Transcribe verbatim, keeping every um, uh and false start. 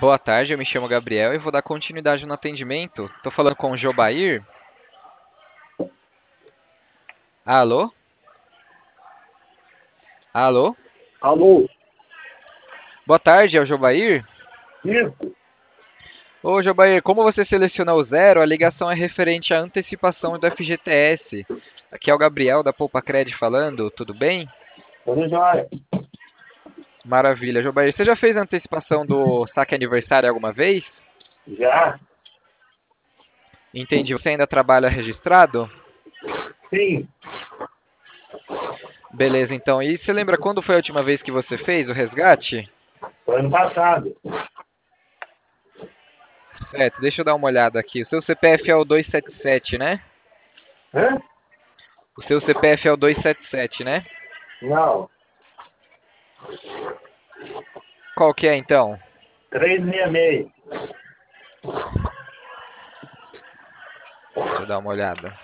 Boa tarde, eu me chamo Gabriel e vou dar continuidade no atendimento. Tô falando com o Jobair. Alô? Alô? Alô, Boa tarde, é o Jobair? isso? Ô, Jobair, como você selecionou o zero, a ligação é referente à antecipação do F G T S. Aqui é o Gabriel da Poupa Cred falando, tudo bem? Tudo jóia? Maravilha. Jobair, você já fez a antecipação do saque aniversário alguma vez? Já? Entendi. Você ainda trabalha registrado? Sim, Beleza, então. E você lembra quando foi a última vez que você fez o resgate? foi ano passado. Certo, deixa eu dar uma olhada aqui. O seu C P F é o dois sete sete, né? Hã? O seu C P F é o dois sete sete, né? Não, Qual que é então? três seis seis. Deixa eu dar uma olhada.